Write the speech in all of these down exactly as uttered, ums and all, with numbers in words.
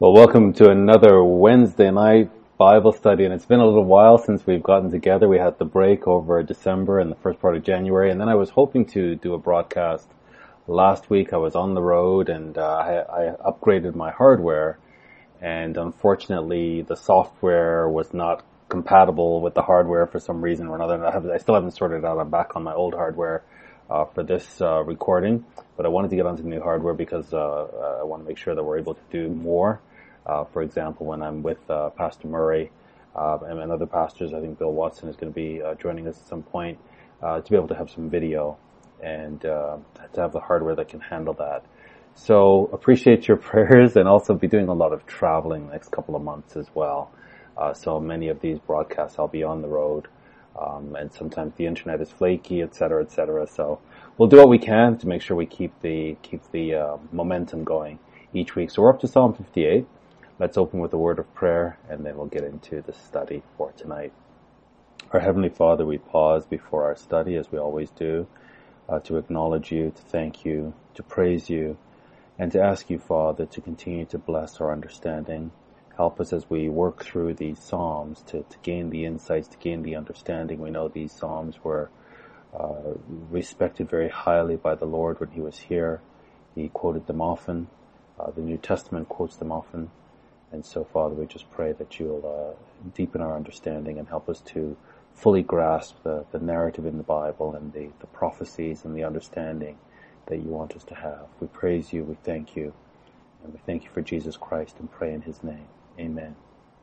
Well, welcome to another Wednesday night Bible study, and it's been a little while since we've gotten together. We had the break over December and the first part of January, and then I was hoping to do a broadcast last week. I was on the road, and uh, I, I upgraded my hardware, and unfortunately the software was not compatible with the hardware for some reason or another. I, have, I still haven't sorted it out. I'm back on my old hardware uh, for this uh, recording, but I wanted to get onto the new hardware because uh, I want to make sure that we're able to do more. Uh, for example, when I'm with uh, Pastor Murray uh, and, and other pastors, I think Bill Watson is going to be uh, joining us at some point uh, to be able to have some video and uh, to have the hardware that can handle that. So appreciate your prayers, and also be doing a lot of traveling the next couple of months as well. Uh, so many of these broadcasts I'll be on the road, um, and sometimes the internet is flaky, et cetera, et cetera. So we'll do what we can to make sure we keep the keep the uh, momentum going each week. So we're up to Psalm fifty-eight. Let's open with a word of prayer, and then we'll get into the study for tonight. Our Heavenly Father, we pause before our study, as we always do, uh, to acknowledge you, to thank you, to praise you, and to ask you, Father, to continue to bless our understanding. Help us as we work through these Psalms to, to gain the insights, to gain the understanding. We know these Psalms were uh, respected very highly by the Lord when He was here. He quoted them often. Uh, the New Testament quotes them often. And so, Father, we just pray that you'll uh, deepen our understanding and help us to fully grasp the, the narrative in the Bible and the, the prophecies and the understanding that you want us to have. We praise you, we thank you, and we thank you for Jesus Christ and pray in His name. Amen.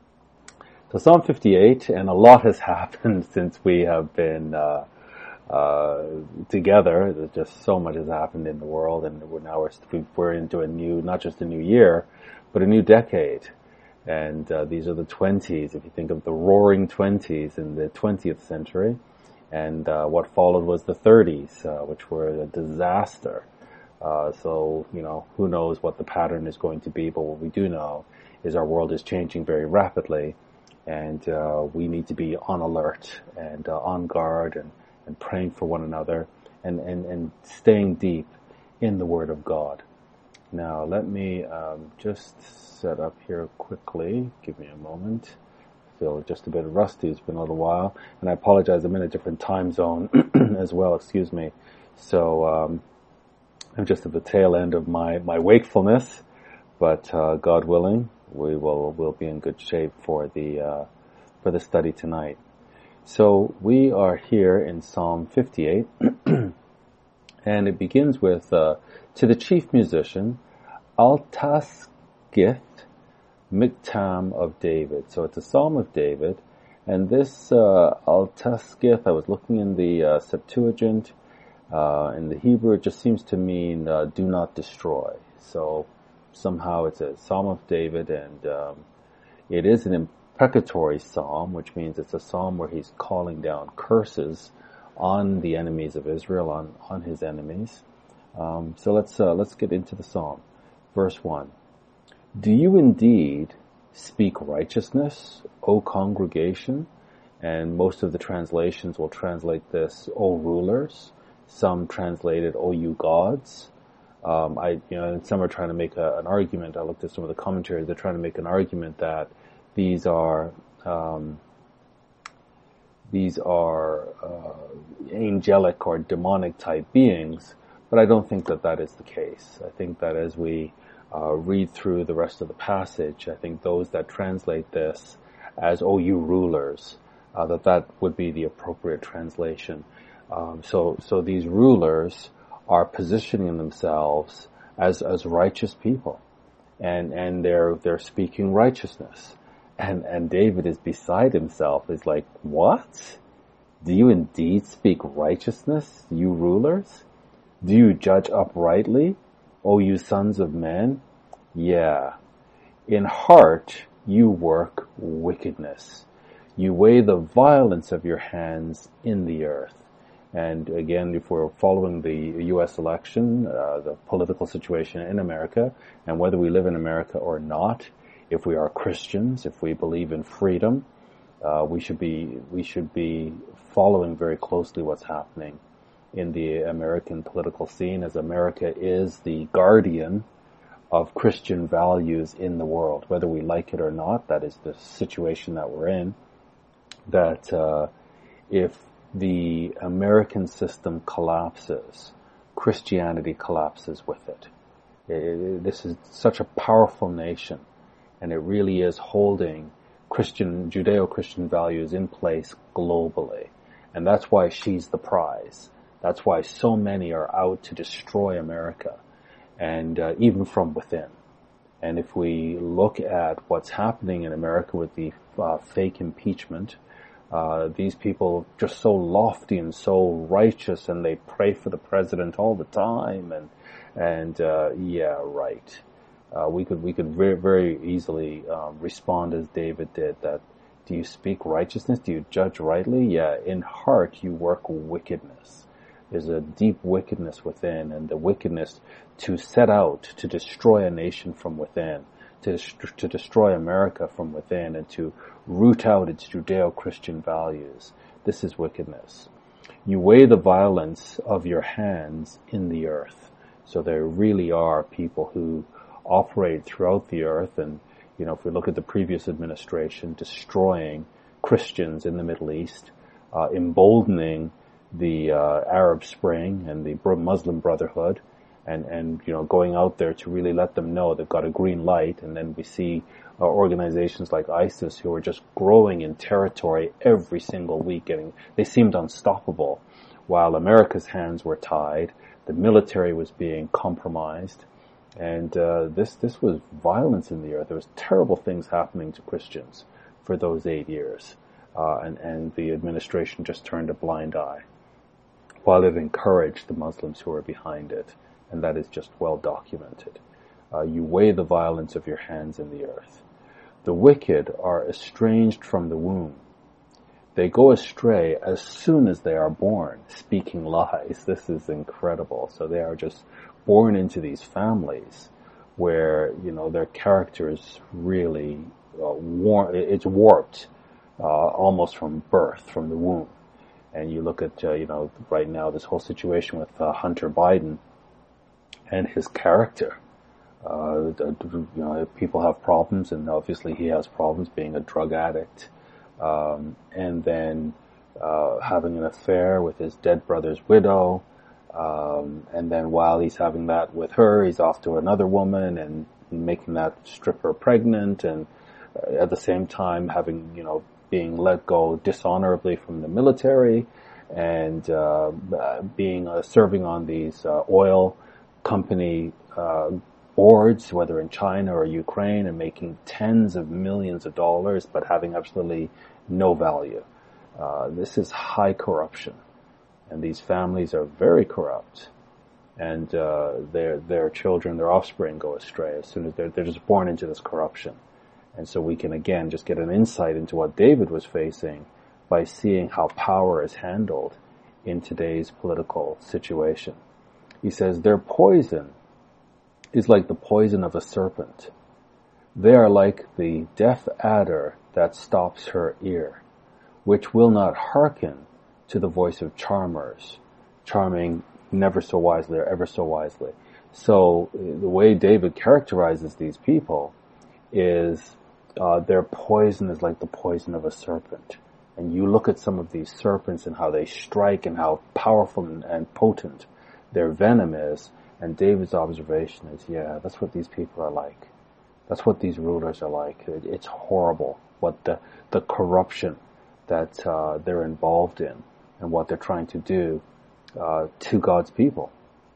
So Psalm fifty-eight, and a lot has happened since we have been uh, uh, together. There's just so much has happened in the world, and we're now we're, we're into a new, not just a new year, but a new decade. And uh, these are the twenties, if you think of the roaring twenties in the twentieth century. And uh, what followed was the thirties, uh, which were a disaster. Uh, so, you know, who knows what the pattern is going to be, but what we do know is our world is changing very rapidly, and uh, we need to be on alert and uh, on guard and, and praying for one another and, and, and staying deep in the Word of God. Now, let me um, just set up here quickly. Give me a moment. I feel just a bit rusty. It's been a little while. And I apologize. I'm in a different time zone as well. Excuse me. So um, I'm just at the tail end of my, my wakefulness. But uh, God willing, we will will be in good shape for the uh, for the study tonight. So we are here in Psalm fifty-eight. And it begins with, uh, to the chief musician, Altaschith, Miktam of David. So it's a Psalm of David. And this uh, Altaschith, I was looking in the uh, Septuagint, uh, in the Hebrew, it just seems to mean uh, do not destroy. So somehow it's a Psalm of David, and um, it is an imprecatory psalm, which means it's a psalm where he's calling down curses on the enemies of Israel, on, on his enemies. Um, so let's uh, let's get into the psalm. Verse one. Do you indeed speak righteousness, O congregation? And most of the translations will translate this, O rulers. Some translate it, O you gods. Um, I, you know, and some are trying to make a, an argument. I looked at some of the commentaries. They're trying to make an argument that these are um, these are uh, angelic or demonic type beings, but I don't think that that is the case. I think that as we uh, read through the rest of the passage, I think those that translate this as "O you rulers," uh, that that would be the appropriate translation. Um, so, so these rulers are positioning themselves as as righteous people, and and they're they're speaking righteousness. And and David is beside himself. He's like, what? Do you indeed speak righteousness, you rulers? Do you judge uprightly, O you sons of men? Yeah. In heart you work wickedness. You weigh the violence of your hands in the earth. And again, if we're following the U S election, uh, the political situation in America, and whether we live in America or not, if we are Christians, if we believe in freedom, uh, we should be we should be following very closely what's happening in the American political scene, as America is the guardian of Christian values in the world, whether we like it or not. That is the situation that we're in. That uh, if the American system collapses, Christianity collapses with it. It, this is such a powerful nation, and it really is holding Christian, Judeo-Christian values in place globally. And that's why she's the prize. That's why so many are out to destroy America, and uh, even from within. And if we look at what's happening in America with the uh, fake impeachment, uh, these people just so lofty and so righteous, and they pray for the president all the time, and and uh, yeah, right. Uh, we could we could very very easily um, respond as David did. That, do you speak righteousness? Do you judge rightly? Yeah, in heart you work wickedness. There's a deep wickedness within, and the wickedness to set out to destroy a nation from within, to to destroy America from within, and to root out its Judeo-Christian values. This is wickedness. You weigh the violence of your hands in the earth. So there really are people who operate throughout the earth, and you know, if we look at the previous administration, destroying Christians in the Middle East, uh, emboldening the uh, Arab Spring and the Muslim Brotherhood, and and you know, going out there to really let them know they've got a green light. And then we see uh, organizations like ISIS who are just growing in territory every single week. Getting they seemed unstoppable, while America's hands were tied. The military was being compromised. And uh, this this was violence in the earth. There was terrible things happening to Christians for those eight years, uh, and and the administration just turned a blind eye, while it encouraged the Muslims who were behind it, and that is just well documented. Uh, you weigh the violence of your hands in the earth. The wicked are estranged from the womb. They go astray as soon as they are born, speaking lies. This is incredible. So they are just born into these families where, you know, their character is really uh, war- it's warped uh, almost from birth, from the womb. And you look at, uh, you know, right now this whole situation with uh, Hunter Biden and his character. Uh, you know, people have problems, and obviously he has problems being a drug addict, um, and then uh, having an affair with his dead brother's widow. Um, and then while he's having that with her, he's off to another woman and making that stripper pregnant, and uh, at the same time having, you know, being let go dishonorably from the military, and uh, being uh, serving on these uh, oil company uh, boards, whether in China or Ukraine, and making tens of millions of dollars, but having absolutely no value. Uh, this is high corruption. And these families are very corrupt, and uh, their their children, their offspring, go astray as soon as they're they're just born into this corruption. And so we can again just get an insight into what David was facing by seeing how power is handled in today's political situation. He says their poison is like the poison of a serpent. They are like the deaf adder that stops her ear, which will not hearken to the voice of charmers, charming never so wisely or ever so wisely. So the way David characterizes these people is uh, their poison is like the poison of a serpent. And you look at some of these serpents and how they strike and how powerful and, and potent their venom is, and David's observation is, yeah, that's what these people are like. That's what these rulers are like. It, it's horrible what the, the corruption that uh, they're involved in, and what they're trying to do uh, to God's people.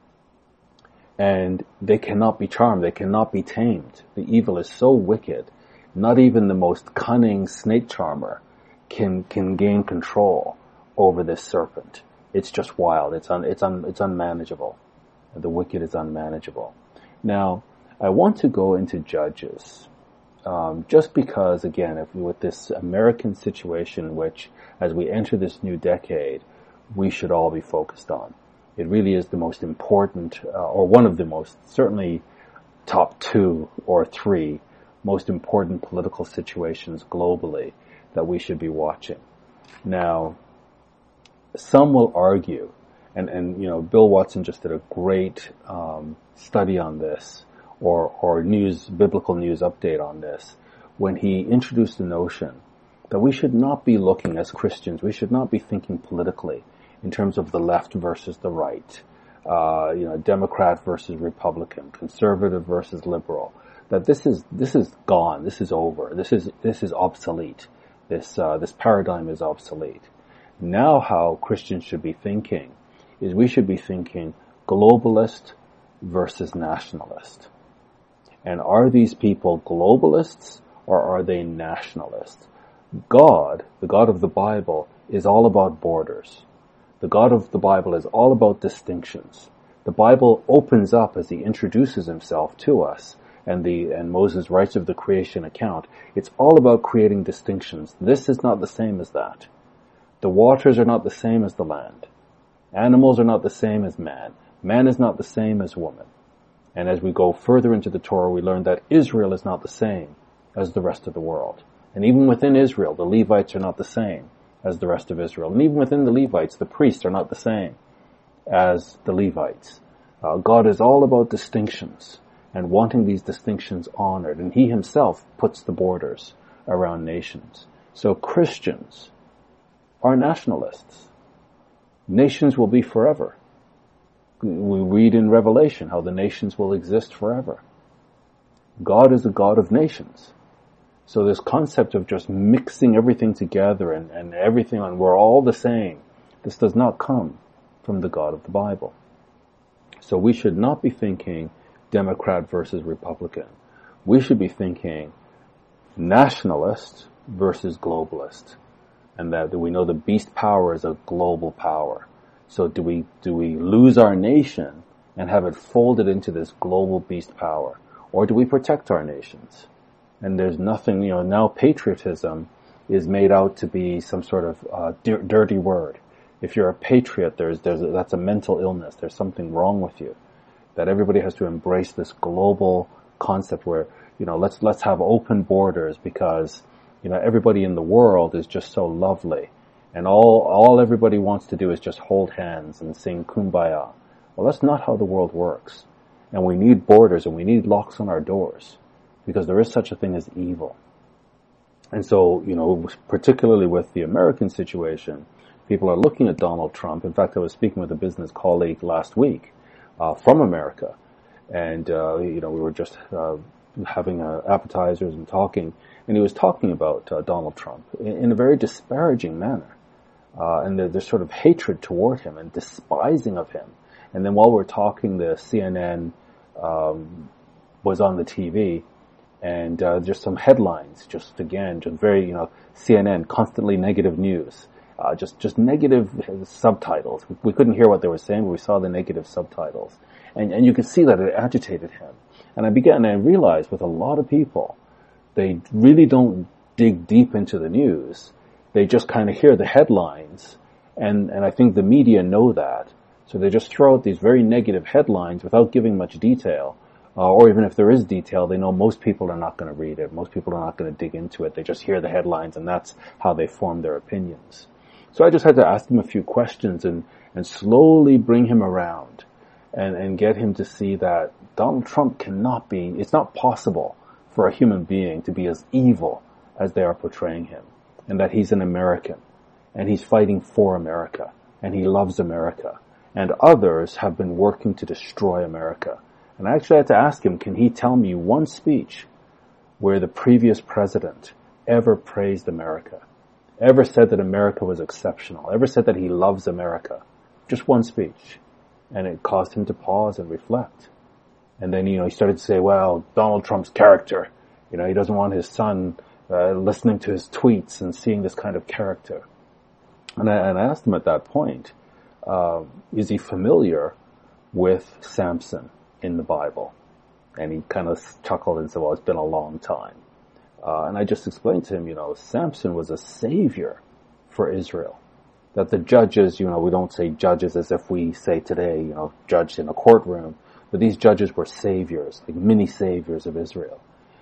And they cannot be charmed. They cannot be tamed. The evil is so wicked. Not even the most cunning snake charmer can can gain control over this serpent. It's just wild. It's un, it's un, it's unmanageable. The wicked is unmanageable. Now, I want to go into Judges. Um, just because, again, if we, with this American situation, which as we enter this new decade, we should all be focused on. It really is the most important, uh, or one of the most, certainly top two or three most important political situations globally that we should be watching. Now, some will argue, and, and you know, Bill Watson just did a great um, study on this or, or news, biblical news update on this, when he introduced the notion that we should not be looking as Christians, we should not be thinking politically in terms of the left versus the right, uh, you know, Democrat versus Republican, conservative versus liberal. That this is this is gone, this is over, this is this is obsolete. This uh, this paradigm is obsolete. Now, how Christians should be thinking is we should be thinking globalist versus nationalist. And are these people globalists or are they nationalists? God, the God of the Bible, is all about borders. The God of the Bible is all about distinctions. The Bible opens up as he introduces himself to us, and the and Moses writes of the creation account. It's all about creating distinctions. This is not the same as that. The waters are not the same as the land. Animals are not the same as man. Man is not the same as woman. And as we go further into the Torah, we learn that Israel is not the same as the rest of the world. And even within Israel, the Levites are not the same as the rest of Israel. And even within the Levites, the priests are not the same as the Levites. Uh, God is all about distinctions and wanting these distinctions honored. And he himself puts the borders around nations. So Christians are nationalists. Nations will be forever. We read in Revelation how the nations will exist forever. God is a God of nations. So this concept of just mixing everything together and, and everything on, we're all the same, this does not come from the God of the Bible. So we should not be thinking Democrat versus Republican. We should be thinking nationalist versus globalist. And that we know the beast power is a global power. So do we, do we lose our nation and have it folded into this global beast power? Or do we protect our nations? And there's nothing, you know, now patriotism is made out to be some sort of uh, dir- dirty word. If you're a patriot, there's, there's a, that's a mental illness. There's something wrong with you. That everybody has to embrace this global concept where, you know, let's, let's have open borders because, you know, everybody in the world is just so lovely. And all, all everybody wants to do is just hold hands and sing Kumbaya. Well, that's not how the world works. And we need borders and we need locks on our doors because there is such a thing as evil. And so, you know, particularly with the American situation, people are looking at Donald Trump. In fact, I was speaking with a business colleague last week uh, from America. And, uh, you know, we were just uh, having uh, appetizers and talking. And he was talking about uh, Donald Trump in, in a very disparaging manner. Uh, and there, there's sort of hatred toward him and despising of him. And then while we're talking, the C N N um, was on the T V. And uh, just some headlines, just again, just very, you know, C N N, constantly negative news. Uh, just, just negative subtitles. We, we couldn't hear what they were saying, but we saw the negative subtitles. And, and you could see that it agitated him. And I began, and I realized with a lot of people, they really don't dig deep into the news. They just kind of hear the headlines. And, and I think the media know that. So they just throw out these very negative headlines without giving much detail. Uh, or even if there is detail, they know most people are not going to read it. Most people are not going to dig into it. They just hear the headlines, and that's how they form their opinions. So I just had to ask him a few questions and, and slowly bring him around and, and get him to see that Donald Trump cannot be, it's not possible for a human being to be as evil as they are portraying him, and that he's an American, and he's fighting for America, and he loves America, and others have been working to destroy America. And I actually had to ask him, can he tell me one speech where the previous president ever praised America, ever said that America was exceptional, ever said that he loves America? Just one speech. And it caused him to pause and reflect. And then, you know, he started to say, well, Donald Trump's character, you know, he doesn't want his son uh, listening to his tweets and seeing this kind of character. And I, and I asked him at that point, uh, is he familiar with Samson in the Bible? And he kind of chuckled and said, well, it's been a long time. Uh, and I just explained to him, you know, Samson was a savior for Israel. That the judges, you know, we don't say judges as if we say today, you know, judged in a courtroom, but these judges were saviors, like mini saviors of Israel.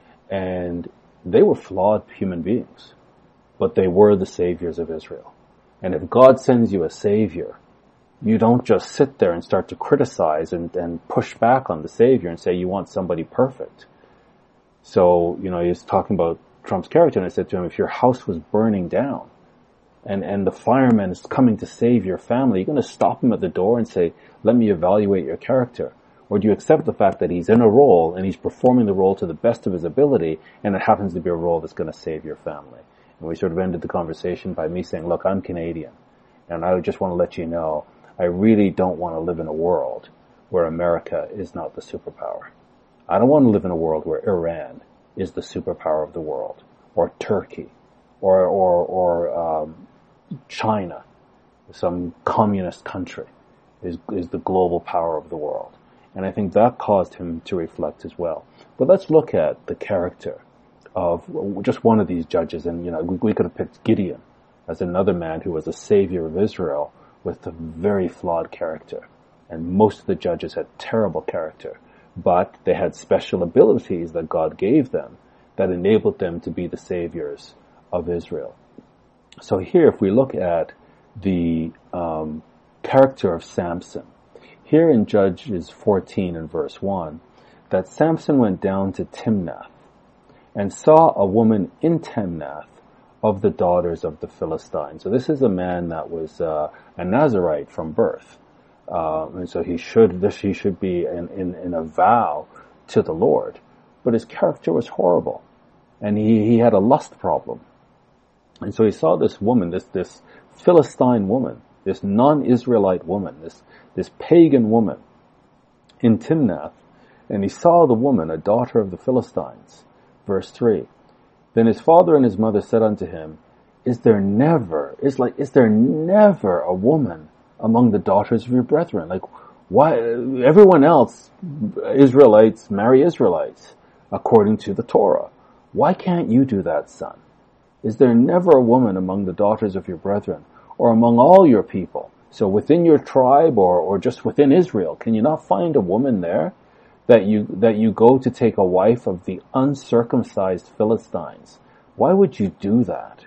And they were flawed human beings, but they were the saviors of Israel. And if God sends you a savior, you don't just sit there and start to criticize and, and push back on the Savior and say you want somebody perfect. So, you know, he was talking about Trump's character, and I said to him, if your house was burning down and, and the fireman is coming to save your family, you're going to stop him at the door and say, let me evaluate your character? Or do you accept the fact that he's in a role and he's performing the role to the best of his ability, and it happens to be a role that's going to save your family? And we sort of ended the conversation by me saying, look, I'm Canadian, and I just want to let you know, I really don't want to live in a world where America is not the superpower. I don't want to live in a world where Iran is the superpower of the world, or Turkey, or or or um, China, some communist country, is is the global power of the world. And I think that caused him to reflect as well. But let's look at the character of just one of these judges, and you know we, we could have picked Gideon as another man who was a savior of Israel with a very flawed character, and most of the judges had terrible character. But they had special abilities that God gave them that enabled them to be the saviors of Israel. So here, if we look at the um, character of Samson, here in Judges fourteen and verse one, that Samson went down to Timnath and saw a woman in Timnath of the daughters of the Philistines. So this is a man that was uh, a Nazirite from birth. Uh, and so he should, this, he should be in, in, in a vow to the Lord. But his character was horrible. And he, he had a lust problem. And so he saw this woman, this, this Philistine woman, this non-Israelite woman, this, this pagan woman in Timnath. And he saw the woman, a daughter of the Philistines. Verse three. Then his father and his mother said unto him, Is there never, is like, is there never a woman among the daughters of your brethren? Like, why, everyone else, Israelites, marry Israelites, according to the Torah. Why can't you do that, son? Is there never a woman among the daughters of your brethren, or among all your people? So within your tribe, or, or just within Israel, can you not find a woman there that you, that you go to take a wife of the uncircumcised Philistines? Why would you do that?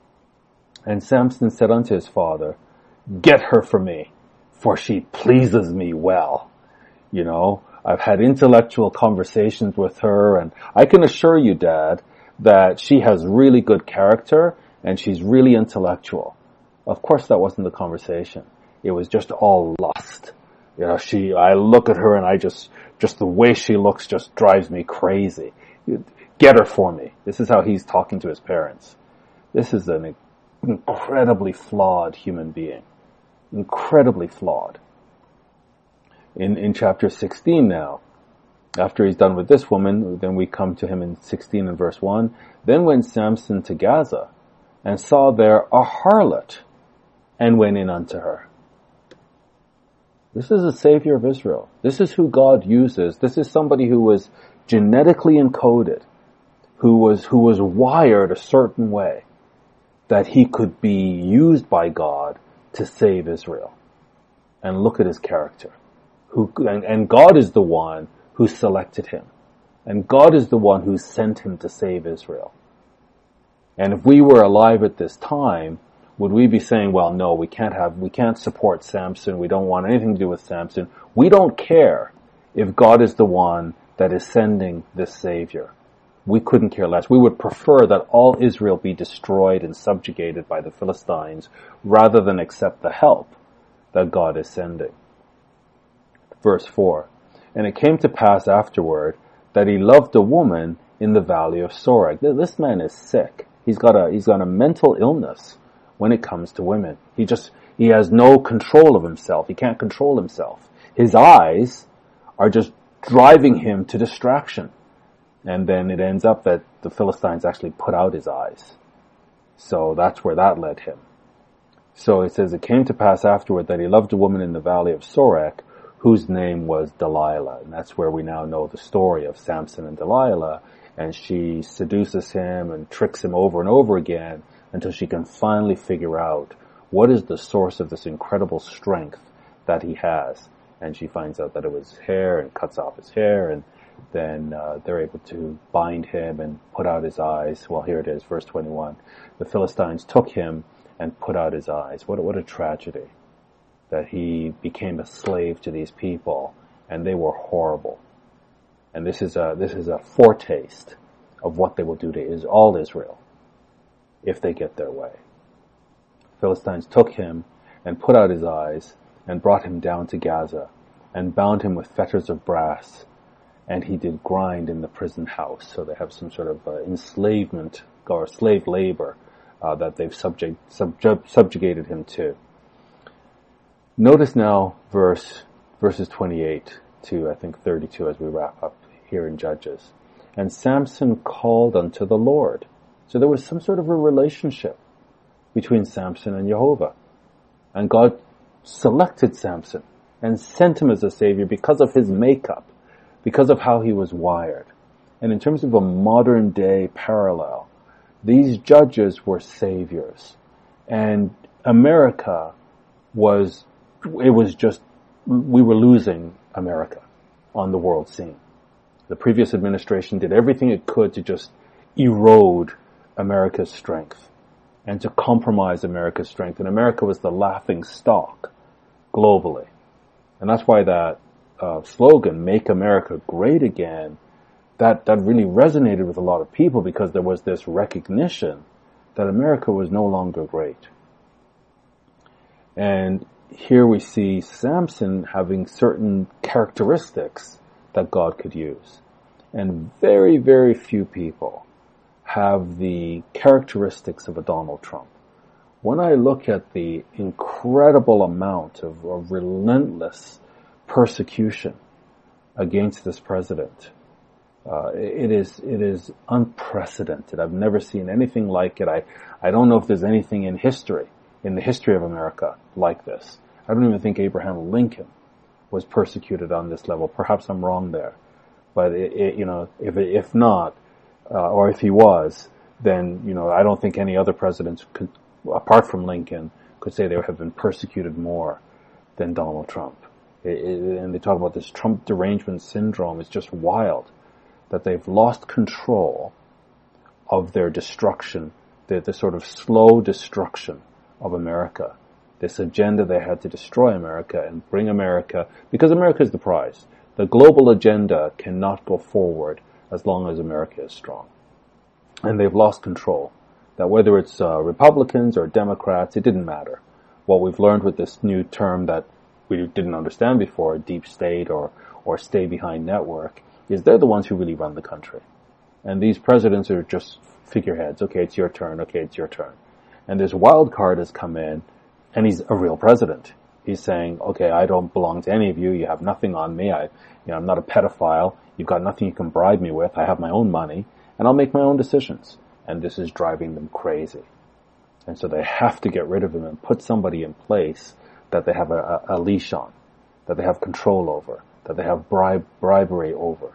And Samson said unto his father, Get her for me, for she pleases me well. You know, I've had intellectual conversations with her, and I can assure you, Dad, that she has really good character and she's really intellectual. Of course, that wasn't the conversation. It was just all lust. You know, she, I look at her and I just, just the way she looks just drives me crazy. Get her for me. This is how he's talking to his parents. This is an incredibly flawed human being. Incredibly flawed. In in chapter sixteen now, after he's done with this woman, then we come to him in sixteen and verse one. Then went Samson to Gaza, and saw there a harlot, and went in unto her. This is a savior of Israel. This is who God uses. This is somebody who was genetically encoded, who was who was wired a certain way, that he could be used by God to save Israel. And look at his character. Who, and, and God is the one who selected him. And God is the one who sent him to save Israel. And if we were alive at this time, would we be saying, well, no, we can't have, we can't support Samson. We don't want anything to do with Samson. We don't care if God is the one that is sending this Savior. We couldn't care less. We would prefer that all Israel be destroyed and subjugated by the Philistines rather than accept the help that God is sending. Verse four. And it came to pass afterward that he loved a woman in the valley of Sorek. This man is sick. He's got a, he's got a mental illness when it comes to women. He just, he has no control of himself. He can't control himself. His eyes are just driving him to distraction. And then it ends up that the Philistines actually put out his eyes. So that's where that led him. So it says, it came to pass afterward that he loved a woman in the valley of Sorek, whose name was Delilah. And that's where we now know the story of Samson and Delilah. And she seduces him and tricks him over and over again until she can finally figure out what is the source of this incredible strength that he has. And she finds out that it was hair, and cuts off his hair, and then uh, they're able to bind him and put out his eyes. Well, here it is, verse twenty-one. The Philistines took him and put out his eyes. What, what a tragedy. that he became a slave to these people, and they were horrible. And this is a this is a foretaste of what they will do to is all Israel if they get their way. Philistines took him and put out his eyes and brought him down to Gaza and bound him with fetters of brass, and he did grind in the prison house. So they have some sort of uh, enslavement or slave labor uh, that they've subject, subjug, subjugated him to. Notice now verse verses twenty-eight to I think thirty-two as we wrap up here in Judges. And Samson called unto the Lord. So there was some sort of a relationship between Samson and Jehovah. And God selected Samson and sent him as a savior because of his makeup, because of how he was wired. And in terms of a modern day parallel, these judges were saviors. And America was, it was just, we were losing America on the world scene. The previous administration did everything it could to just erode America's strength and to compromise America's strength. And America was the laughing stock globally. And that's why that uh, slogan, Make America Great Again, that, that really resonated with a lot of people because there was this recognition that America was no longer great. And here we see Samson having certain characteristics that God could use. And very, very few people have the characteristics of a Donald Trump. When I look at the incredible amount of, of relentless persecution against this president, uh, it is it is unprecedented. I've never seen anything like it. I, I don't know if there's anything in history, in the history of America, like this. I don't even think Abraham Lincoln was persecuted on this level. Perhaps I'm wrong there. But, it, it, you know, if if not, uh, or if he was, then, you know, I don't think any other presidents could, apart from Lincoln, could say they have been persecuted more than Donald Trump. It, it, and they talk about this Trump derangement syndrome. It's just wild that they've lost control of their destruction, the, the sort of slow destruction of America. This agenda they had to destroy America and bring America, because America is the prize. The global agenda cannot go forward as long as America is strong. And they've lost control. That whether it's uh, Republicans or Democrats, it didn't matter. What we've learned with this new term that we didn't understand before, deep state or, or stay behind network, is they're the ones who really run the country. And these presidents are just figureheads. Okay, it's your turn. Okay, it's your turn. And this wild card has come in, and he's a real president. He's saying, okay, I don't belong to any of you. You have nothing on me. I, you know, I'm not a pedophile. You've got nothing you can bribe me with. I have my own money, and I'll make my own decisions. And this is driving them crazy. And so they have to get rid of him and put somebody in place that they have a, a, a leash on, that they have control over, that they have bribe, bribery over.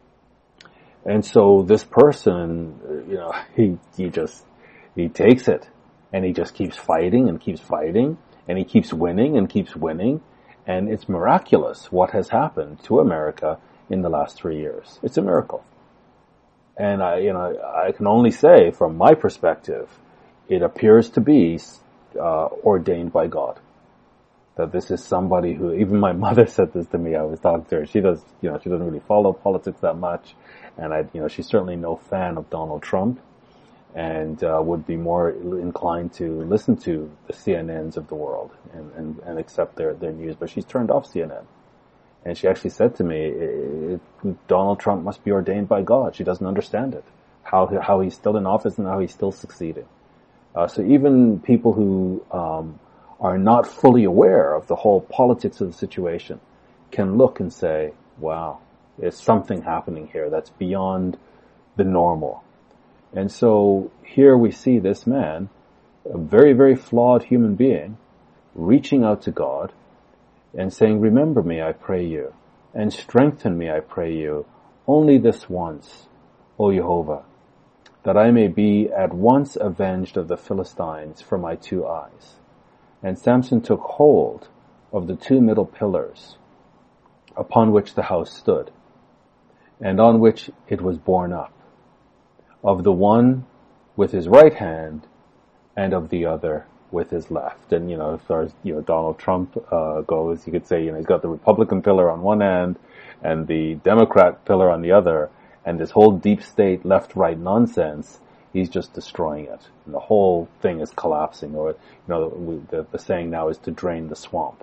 And so this person, you know, he, he just, he takes it, and he just keeps fighting and keeps fighting. And he keeps winning and keeps winning. And it's miraculous what has happened to America in the last three years. It's a miracle. And I, you know, I can only say from my perspective, it appears to be uh, ordained by God. That this is somebody who, even my mother said this to me. I was talking to her. She does, you know, she doesn't really follow politics that much. And I, you know, she's certainly no fan of Donald Trump. And uh, would be more inclined to listen to the C N Ns of the world and, and, and accept their, their news. But she's turned off C N N. And she actually said to me, it, it, Donald Trump must be ordained by God. She doesn't understand it, how how he's still in office and how he's still succeeding. Uh, so even people who um, are not fully aware of the whole politics of the situation can look and say, wow, there's something happening here that's beyond the normal. And so here we see this man, a very, very flawed human being, reaching out to God and saying, remember me, I pray you, and strengthen me, I pray you, only this once, O Jehovah, that I may be at once avenged of the Philistines for my two eyes. And Samson took hold of the two middle pillars upon which the house stood, and on which it was borne up, of the one with his right hand, and of the other with his left. And, you know, as far as, you know, Donald Trump uh, goes, you could say, you know, he's got the Republican pillar on one end and the Democrat pillar on the other, and this whole deep state left-right nonsense, he's just destroying it. And the whole thing is collapsing, or, you know, we, the, the saying now is to drain the swamp.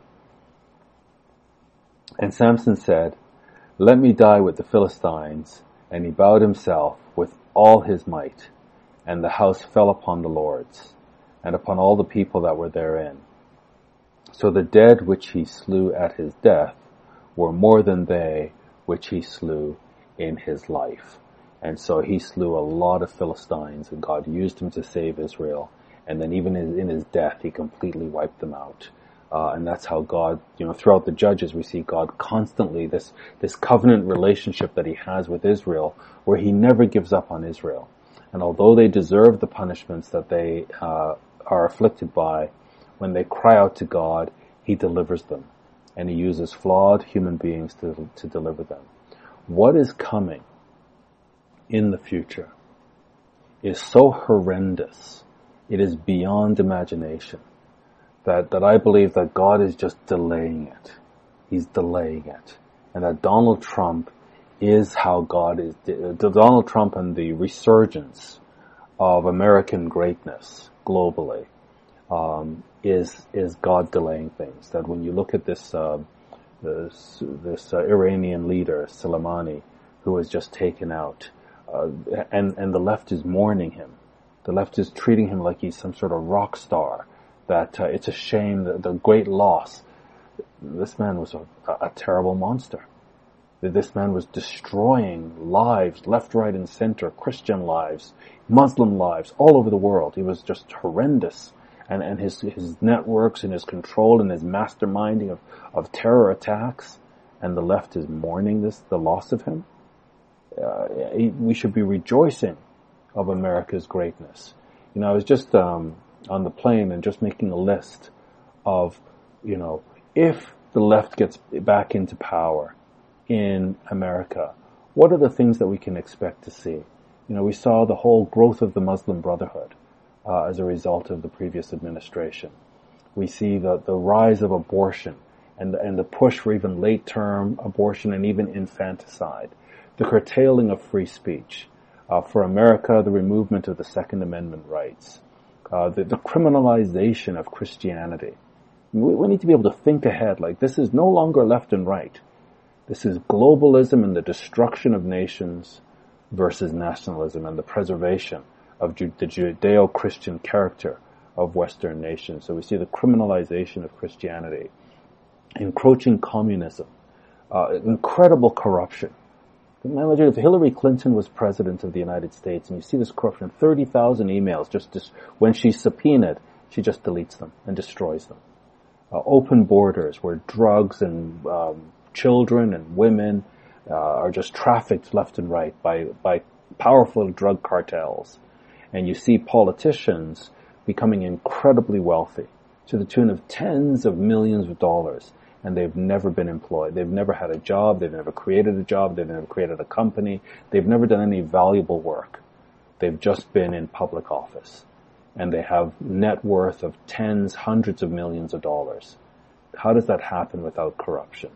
And Samson said, "Let me die with the Philistines." And he bowed himself with all his might, and the house fell upon the lords, and upon all the people that were therein. So the dead which he slew at his death were more than they which he slew in his life. And so he slew a lot of Philistines, and God used him to save Israel. And then even in, in his death, he completely wiped them out. Uh, and that's how God, you know, throughout the Judges, we see God constantly, this, this covenant relationship that he has with Israel, where he never gives up on Israel. And although they deserve the punishments that they uh, are afflicted by, when they cry out to God, he delivers them. And he uses flawed human beings to, to deliver them. What is coming in the future is so horrendous, it is beyond imagination, that, that I believe that God is just delaying it. He's delaying it. And that Donald Trump is how God is, Donald Trump and the resurgence of American greatness globally, um, is, is God delaying things. That when you look at this, uh, this, this uh, Iranian leader, Soleimani, who was just taken out, uh, and, and the left is mourning him. The left is treating him like he's some sort of rock star, that uh, it's a shame, that the great loss. This man was a, a terrible monster. This man was destroying lives, left, right, and center, Christian lives, Muslim lives, all over the world. He was just horrendous. And, and his, his networks and his control and his masterminding of, of terror attacks, and the left is mourning this, the loss of him. Uh, we should be rejoicing of America's greatness. You know, I was just, um, on the plane and just making a list of, you know, if the left gets back into power in America, what are the things that we can expect to see? You know, we saw the whole growth of the Muslim Brotherhood uh, as a result of the previous administration. We see the, the rise of abortion and the, and the push for even late-term abortion and even infanticide, the curtailing of free speech. Uh, for America, the removal of the Second Amendment rights, uh, the, the criminalization of Christianity. We, we need to be able to think ahead. Like, this is no longer left and right. This is globalism and the destruction of nations versus nationalism and the preservation of Ju- the Judeo-Christian character of Western nations. So we see the criminalization of Christianity, encroaching communism, uh, incredible corruption. Imagine if Hillary Clinton was president of the United States, and you see this corruption, thirty thousand emails, just, just when she's subpoenaed, she just deletes them and destroys them. Uh, open borders where drugs and um, children and women uh, are just trafficked left and right by, by powerful drug cartels. And you see politicians becoming incredibly wealthy to the tune of tens of millions of dollars. And they've never been employed. They've never had a job. They've never created a job. They've never created a company. They've never done any valuable work. They've just been in public office. And they have net worth of tens, hundreds of millions of dollars. How does that happen without corruption?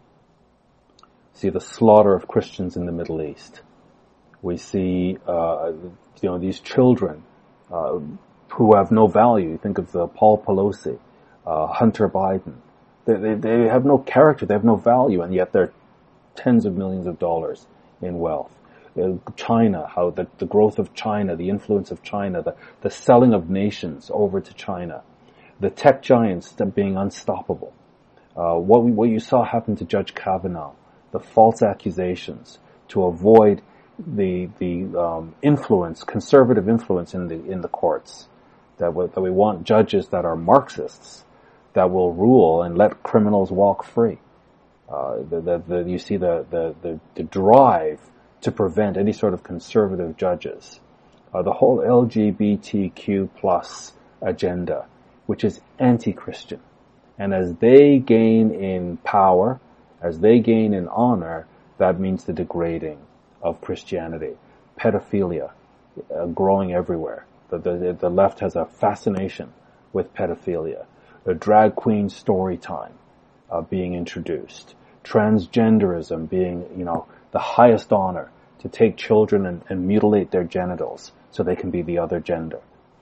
See the slaughter of Christians in the Middle East. We see, uh, you know, these children uh, who have no value. Think of the Paul Pelosi, uh, Hunter Biden. They, they, they have no character, they have no value, and yet they're tens of millions of dollars in wealth. Uh, China, how the, the growth of China, the influence of China, the, the selling of nations over to China, the tech giants being unstoppable. Uh, what we, what you saw happen to Judge Kavanaugh, the false accusations to avoid the the um, influence, conservative influence in the in the courts, that we, that we want judges that are Marxists, that will rule and let criminals walk free. Uh, the, the, the, you see the, the, the, the drive to prevent any sort of conservative judges. Uh, the whole L G B T Q plus agenda, which is anti-Christian. And as they gain in power, as they gain in honor, that means the degrading of Christianity. Pedophilia uh, growing everywhere. The, the, the left has a fascination with pedophilia, the drag queen story time uh, being introduced, transgenderism being, you know, the highest honor, to take children and, and mutilate their genitals so they can be the other gender.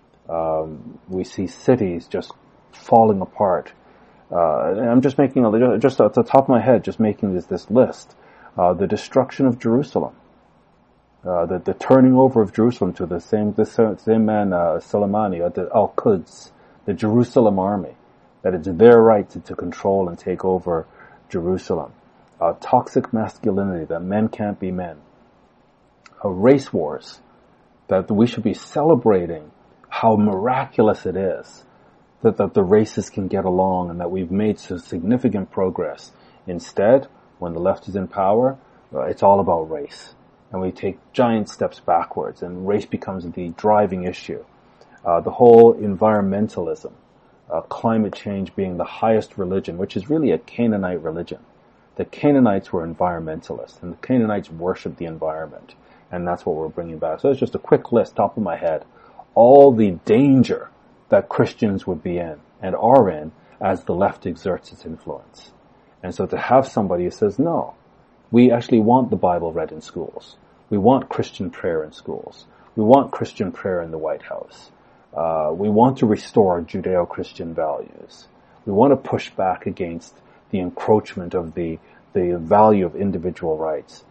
Um, we see cities just falling apart. Uh, and I'm just making, a, just at the top of my head, just making this, this list. Uh, the destruction of Jerusalem. Uh, the, the turning over of Jerusalem to the same, the same man, uh, Soleimani, or the Al-Quds, the Jerusalem army, that it's their right to, to control and take over Jerusalem. Uh, toxic masculinity, that men can't be men. Uh, race wars, that we should be celebrating how miraculous it is that, that the races can get along and that we've made so significant progress. Instead, when the left is in power, uh, it's all about race. And we take giant steps backwards, and race becomes the driving issue. Uh, the whole environmentalism, uh, climate change being the highest religion, which is really a Canaanite religion. The Canaanites were environmentalists, and the Canaanites worshiped the environment. And that's what we're bringing back. So it's just a quick list, top of my head. All the danger that Christians would be in and are in as the left exerts its influence. And so to have somebody who says, no, we actually want the Bible read in schools. We want Christian prayer in schools. We want Christian prayer in the White House. Uh, we want to restore Judeo-Christian values. We want to push back against the encroachment of the, the value of individual rights.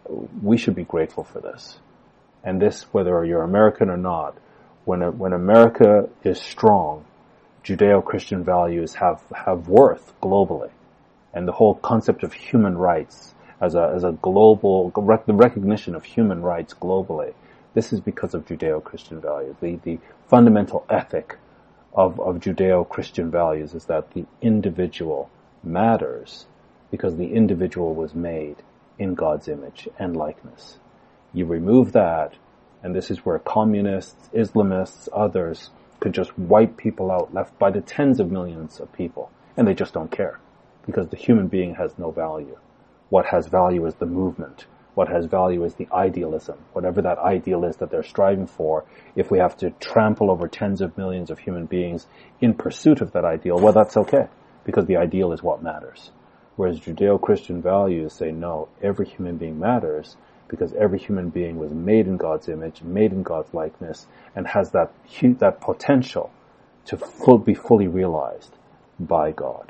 We should be grateful for this. And this, whether you're American or not, when a, when America is strong, Judeo-Christian values have, have worth globally. And the whole concept of human rights as a, as a global, the recognition of human rights globally, this is because of Judeo-Christian values. The, the fundamental ethic of, of Judeo-Christian values is that the individual matters because the individual was made in God's image and likeness. You remove that, and this is where communists, Islamists, others could just wipe people out, left by the tens of millions of people, and they just don't care because the human being has no value. What has value is the movement. What has value is the idealism. Whatever that ideal is that they're striving for, if we have to trample over tens of millions of human beings in pursuit of that ideal, well, that's okay, because the ideal is what matters. Whereas Judeo-Christian values say, no, every human being matters because every human being was made in God's image, made in God's likeness, and has that that potential to full, be fully realized by God.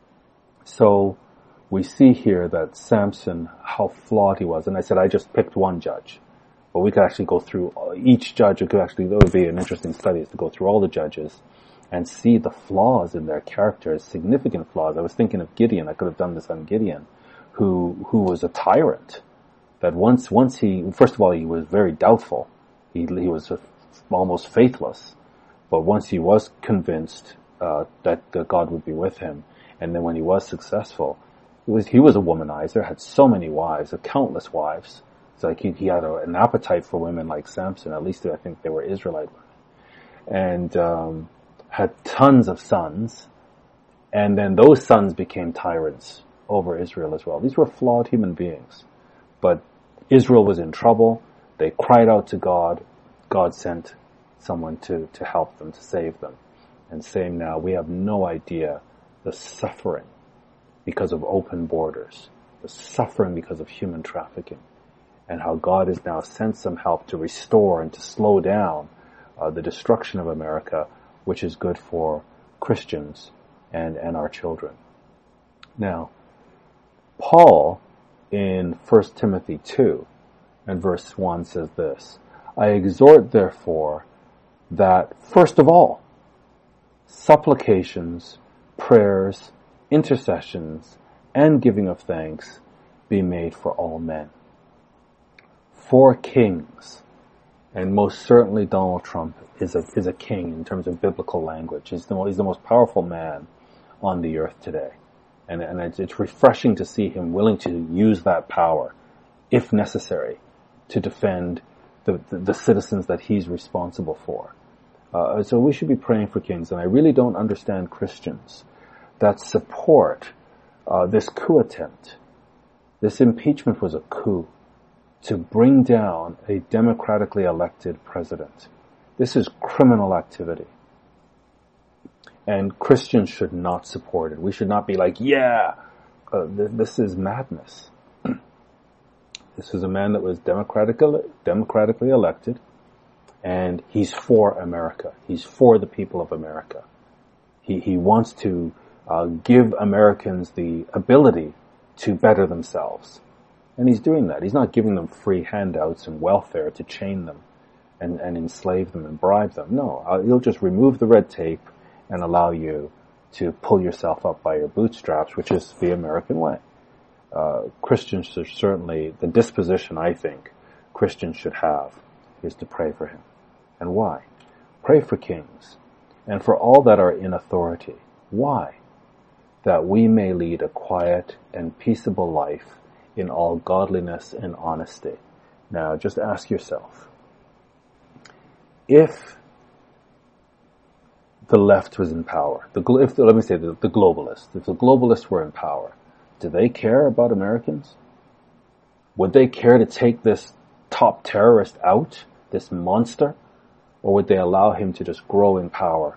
So we see here that Samson, how flawed he was. And I said I just picked one judge. But we could actually go through each judge. It could actually, that would be an interesting study, is to go through all the judges and see the flaws in their characters, significant flaws. I was thinking of Gideon. I could have done this on Gideon, who who was a tyrant. That once once he, first of all, he was very doubtful. He he was almost faithless. But once he was convinced uh, that, that God would be with him, and then when he was successful, it was he was a womanizer, had so many wives, countless wives. It's like he, he had a, an appetite for women like Samson. At least I think they were Israelite women. And um had tons of sons, and then those sons became tyrants over Israel as well. These were flawed human beings. But Israel was in trouble. They cried out to God. God sent someone to, to help them, to save them. And same now, we have no idea the suffering because of open borders, the suffering because of human trafficking, and how God has now sent some help to restore and to slow down uh, the destruction of America, which is good for Christians and, and our children. Now, Paul in First Timothy two and verse one says this, I exhort therefore that first of all, supplications, prayers, intercessions, and giving of thanks be made for all men. For kings, and most certainly Donald Trump is a is a king in terms of biblical language. He's the, he's the most powerful man on the earth today. And, and it's, it's refreshing to see him willing to use that power, if necessary, to defend the, the, the citizens that he's responsible for. Uh, so we should be praying for kings. And I really don't understand Christians that support uh, this coup attempt. This impeachment was a coup to bring down a democratically elected president. This is criminal activity. And Christians should not support it. We should not be like, yeah, uh, th- this is madness. This is a man that was democratically, democratically elected, and he's for America. He's for the people of America. He, he wants to uh, give Americans the ability to better themselves. And he's doing that. He's not giving them free handouts and welfare to chain them and, and enslave them and bribe them. No, uh, he'll just remove the red tape and allow you to pull yourself up by your bootstraps, which is the American way. Uh, Christians should certainly, the disposition I think Christians should have is to pray for him. And why? Pray for kings and for all that are in authority. Why? That we may lead a quiet and peaceable life in all godliness and honesty. Now, just ask yourself, if the left was in power, the, if, let me say the, the globalists, if the globalists were in power, do they care about Americans? Would they care to take this top terrorist out, this monster? Or would they allow him to just grow in power?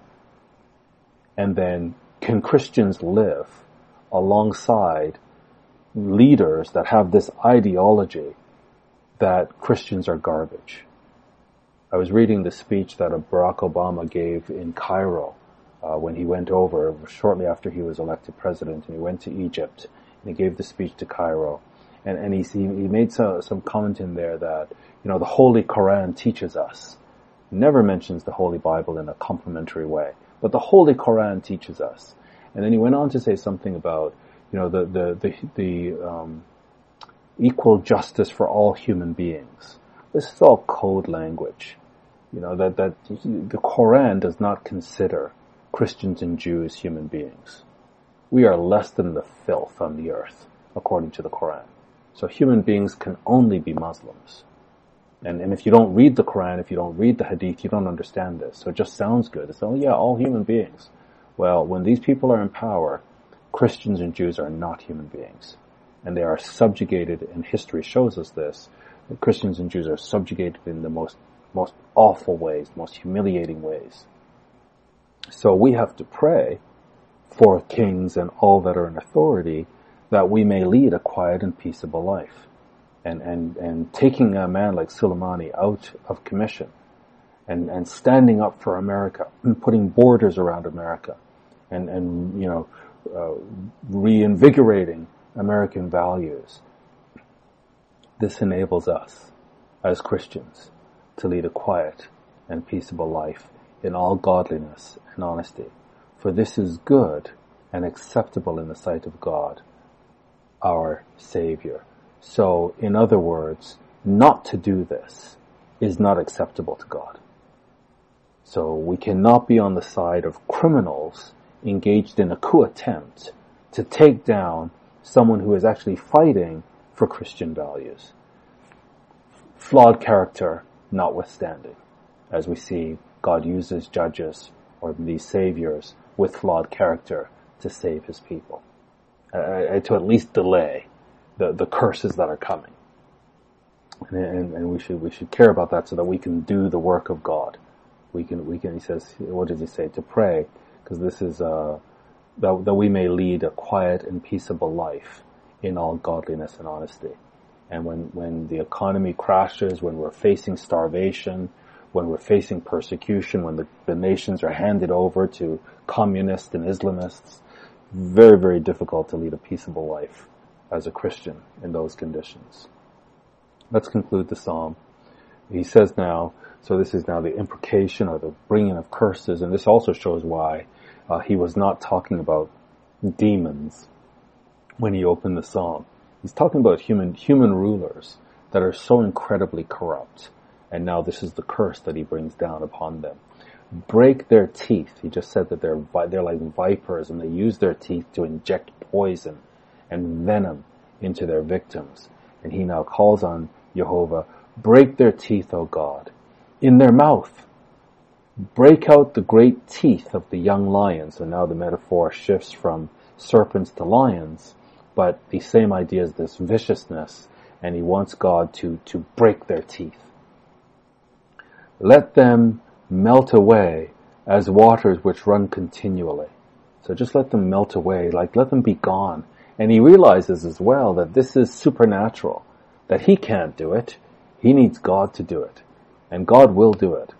And then, can Christians live alongside leaders that have this ideology that Christians are garbage? I was reading the speech that Barack Obama gave in Cairo uh, when he went over, shortly after he was elected president, and he went to Egypt, and he gave the speech to Cairo. And, and he, he made some, some comment in there that, you know, the Holy Quran teaches us. He never mentions the Holy Bible in a complimentary way, but the Holy Quran teaches us. And then he went on to say something about, you know, the, the, the, the um, equal justice for all human beings. This is all code language. You know, that, that the Quran does not consider Christians and Jews human beings. We are less than the filth on the earth, according to the Quran. So human beings can only be Muslims. And, and if you don't read the Quran, if you don't read the Hadith, you don't understand this. So it just sounds good. It's, oh yeah, all human beings. Well, when these people are in power, Christians and Jews are not human beings. And they are subjugated, and history shows us this, that Christians and Jews are subjugated in the most, most awful ways, most humiliating ways. So we have to pray for kings and all that are in authority, that we may lead a quiet and peaceable life. And, and, and taking a man like Soleimani out of commission and, and standing up for America and putting borders around America and, and, you know, uh, reinvigorating American values. This enables us as Christians to lead a quiet and peaceable life in all godliness and honesty. For this is good and acceptable in the sight of God, our Savior. So, in other words, not to do this is not acceptable to God. So we cannot be on the side of criminals engaged in a coup attempt to take down someone who is actually fighting for Christian values. Flawed character notwithstanding, as we see God uses judges or these saviors with flawed character to save his people, uh, to at least delay the, the curses that are coming. And, and, and we should we should care about that so that we can do the work of God. We can we can. He says, what does he say? To pray, because this is uh, that that we may lead a quiet and peaceable life in all godliness and honesty. And when when the economy crashes, when we're facing starvation, when we're facing persecution, when the, the nations are handed over to communists and Islamists, very very difficult to lead a peaceable life as a Christian in those conditions. Let's conclude the psalm. He says now, so this is now the imprecation or the bringing of curses, and this also shows why uh, he was not talking about demons when he opened the psalm. He's talking about human human rulers that are so incredibly corrupt, and now this is the curse that he brings down upon them. Break their teeth. He just said that they're they're like vipers, and they use their teeth to inject poison and venom into their victims. And he now calls on Jehovah, break their teeth, O God, in their mouth. Break out the great teeth of the young lions. So now the metaphor shifts from serpents to lions, but the same idea is this viciousness, and he wants God to, to break their teeth. Let them melt away as waters which run continually. So just let them melt away, like let them be gone. And he realizes as well that this is supernatural, that he can't do it. He needs God to do it. And God will do it.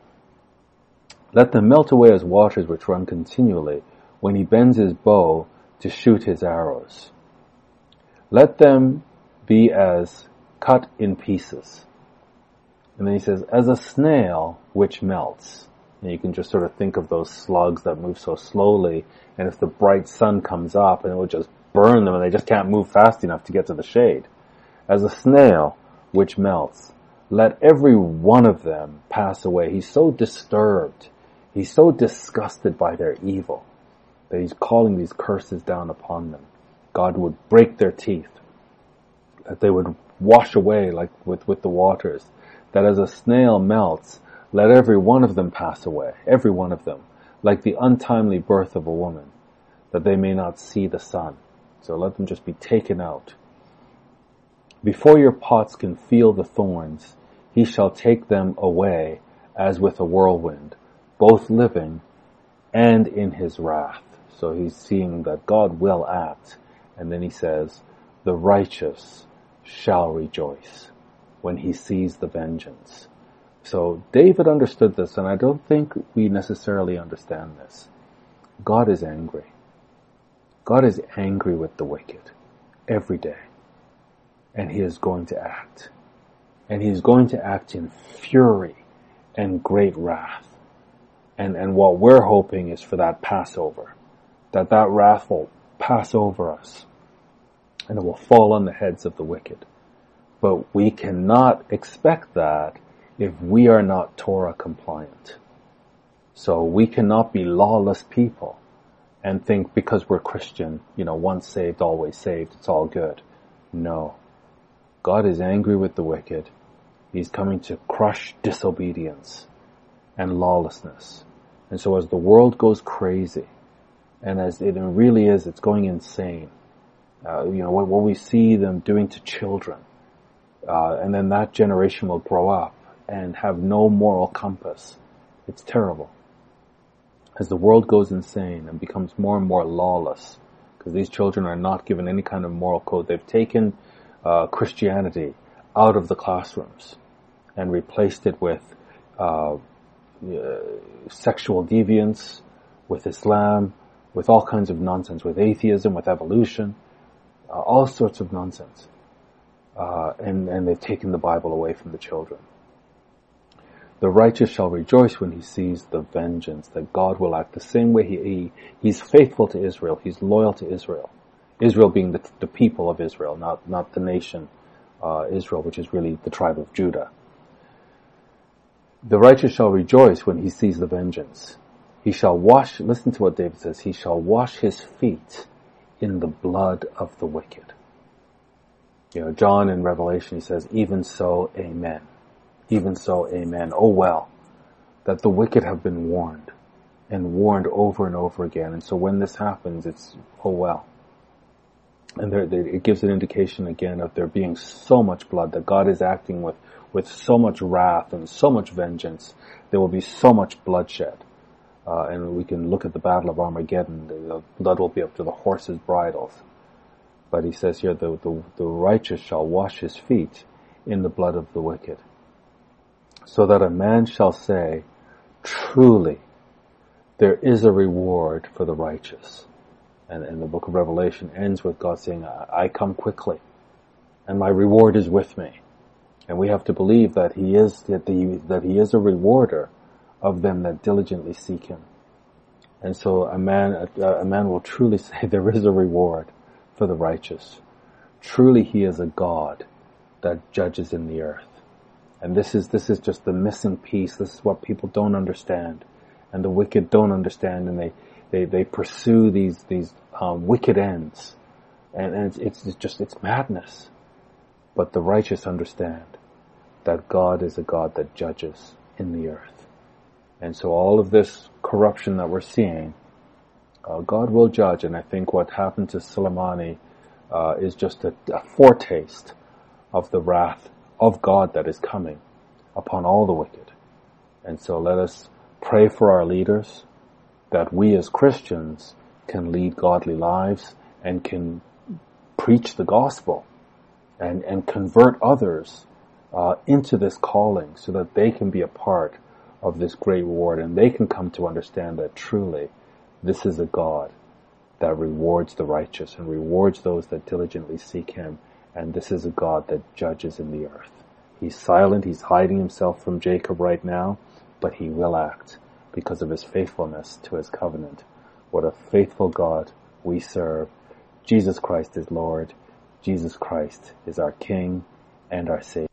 Let them melt away as waters which run continually when he bends his bow to shoot his arrows. Let them be as cut in pieces. And then he says, as a snail which melts. And you can just sort of think of those slugs that move so slowly, and if the bright sun comes up, and it will just burn them, and they just can't move fast enough to get to the shade. As a snail which melts, let every one of them pass away. He's so disturbed. He's so disgusted by their evil that he's calling these curses down upon them. God would break their teeth, that they would wash away like with, with the waters, that as a snail melts, let every one of them pass away, every one of them, like the untimely birth of a woman, that they may not see the sun. So let them just be taken out. Before your pots can feel the thorns, he shall take them away as with a whirlwind, both living and in his wrath. So he's seeing that God will act. And then he says, the righteous shall rejoice when he sees the vengeance. So David understood this, and I don't think we necessarily understand this. God is angry. God is angry with the wicked every day. And he is going to act. And he is going to act in fury and great wrath. And, and what we're hoping is for that Passover. That that wrath will pass over us. And it will fall on the heads of the wicked. But we cannot expect that if we are not Torah compliant. So we cannot be lawless people and think because we're Christian, you know, once saved, always saved, it's all good. No. God is angry with the wicked. He's coming to crush disobedience and lawlessness. And so as the world goes crazy, and as it really is, it's going insane. Uh, you know, what, what we see them doing to children, uh, and then that generation will grow up and have no moral compass. It's terrible. As the world goes insane and becomes more and more lawless, because these children are not given any kind of moral code. They've taken uh, Christianity out of the classrooms and replaced it with uh, uh, sexual deviance, with Islam, with all kinds of nonsense, with atheism, with evolution, uh, all sorts of nonsense. Uh, and, and they've taken the Bible away from the children. The righteous shall rejoice when he sees the vengeance, that God will act the same way he, he he's faithful to Israel. He's loyal to Israel. Israel being the, the people of Israel, not, not the nation, uh, Israel, which is really the tribe of Judah. The righteous shall rejoice when he sees the vengeance. He shall wash, listen to what David says, he shall wash his feet in the blood of the wicked. You know, John in Revelation, he says, even so, amen. Even so, amen. Oh well, that the wicked have been warned, and warned over and over again. And so when this happens, it's, oh well. And there, there, it gives an indication again of there being so much blood, that God is acting with, with so much wrath and so much vengeance. There will be so much bloodshed. Uh, and we can look at the Battle of Armageddon. The blood will be up to the horses' bridles. But he says here, the, the, the righteous shall wash his feet in the blood of the wicked. So that a man shall say, truly, there is a reward for the righteous. And, and the book of Revelation ends with God saying, I, I come quickly, and my reward is with me. And we have to believe that he is, that, the, that he is a rewarder of them that diligently seek him. And so a man, a, a man will truly say there is a reward for the righteous. Truly he is a God that judges in the earth. And this is, this is just the missing piece. This is what people don't understand. And the wicked don't understand, and they, they, they pursue these, these, um, wicked ends. And, and it's, it's just, it's madness. But the righteous understand that God is a God that judges in the earth. And so all of this corruption that we're seeing, uh, God will judge. And I think what happened to Soleimani, uh, is just a, a foretaste of the wrath of God that is coming upon all the wicked. And so let us pray for our leaders, that we as Christians can lead godly lives and can preach the gospel and, and convert others uh, into this calling so that they can be a part of this great reward and they can come to understand that truly this is a God that rewards the righteous and rewards those that diligently seek him, and this is a God that judges in the earth. He's silent, he's hiding himself from Jacob right now, but he will act because of his faithfulness to his covenant. What a faithful God we serve. Jesus Christ is Lord. Jesus Christ is our King and our Savior.